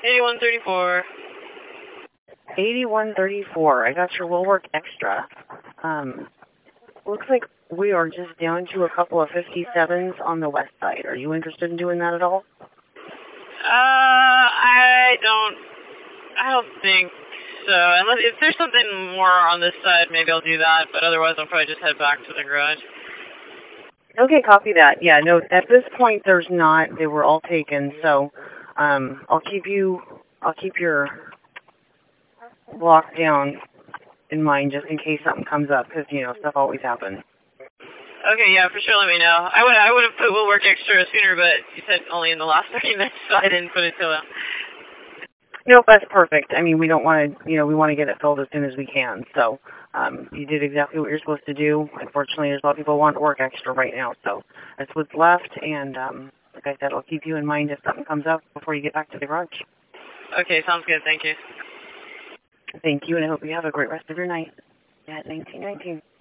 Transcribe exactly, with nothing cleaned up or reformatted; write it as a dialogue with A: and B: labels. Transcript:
A: eighty-one thirty-four.
B: eighty-one thirty-four. I got your Will Work Extra. Um, looks like we are just down to a couple of fifty-sevens on the west side. Are you interested in doing that at all?
A: Uh, I don't, I don't think so. Unless, if there's something more on this side, maybe I'll do that, but otherwise I'll probably just head back to the garage.
B: Okay, copy that. Yeah, no, at this point there's not. They were all taken, so um, I'll keep you, I'll keep your lockdown in mind just in case something comes up, because, you know, stuff always happens.
A: Okay, yeah, for sure, let me know. I would I would have put Will Work Extra sooner, but you said only in the last thirty minutes, so I didn't put it till...
B: Nope, that's perfect. I mean, we don't want to, you know, we want to get it filled as soon as we can. So um, you did exactly what you're supposed to do. Unfortunately, there's a lot of people who want to work extra right now. So that's what's left. And um, like I said, I'll keep you in mind if something comes up before you get back to the garage.
A: Okay, sounds good. Thank you.
B: Thank you, and I hope you have a great rest of your night at nineteen nineteen.